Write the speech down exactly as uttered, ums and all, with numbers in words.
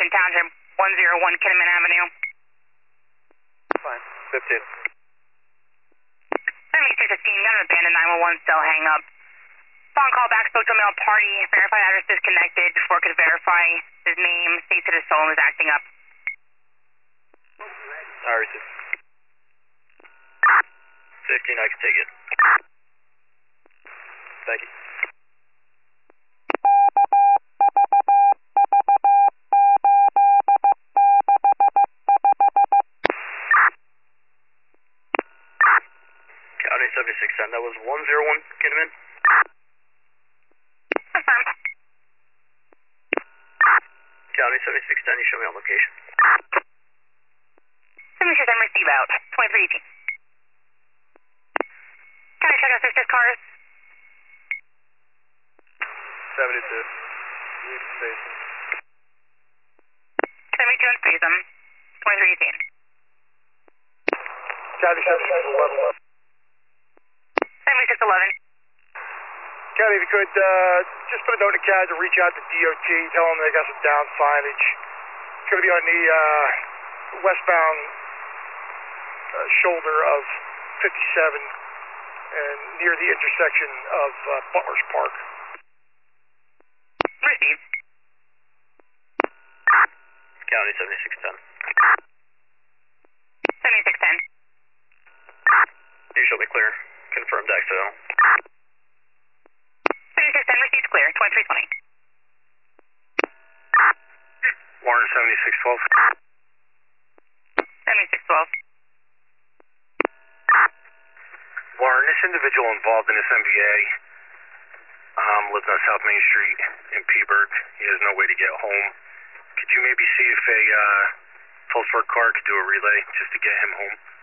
Franklin Township, one oh one Kinnaman Avenue. Fine. fifteen. seventy-six fifteen, got an abandoned nine one one cell hang up. Phone call back, spoke to a male party, verified address disconnected before it could verify his name, stated his phone was acting up. I received. fifteen, I can take it. Thank you. County seventy-six ten, that was one oh one Kinnaman. Confirmed. County seventy-six ten, you show me on location. seventy-six ten, receive out, twenty-three eighteen. Can I check out sister's cars? seventy-two. Need to space them. seventy-two and space them, twenty-three eighteen. County seventy-six eleven. seventy-six eleven. County, if you could, uh, just put a note in the C A D to reach out to D O T, tell them they got some down signage. It's going to be on the uh, westbound uh, shoulder of fifty-seven and near the intersection of uh, Butler's Park. Received. County seventy-six ten. seventy-six ten. You show me clear. Confirmed accidental. seventy-six ten, received clear, twenty-three twenty. Warren seventy-six twelve. seventy-six twelve. Warren, this individual involved in this M V A um, lives on South Main Street in Peaburg. He has no way to get home. Could you maybe see if a uh, Tulsa car could do a relay just to get him home?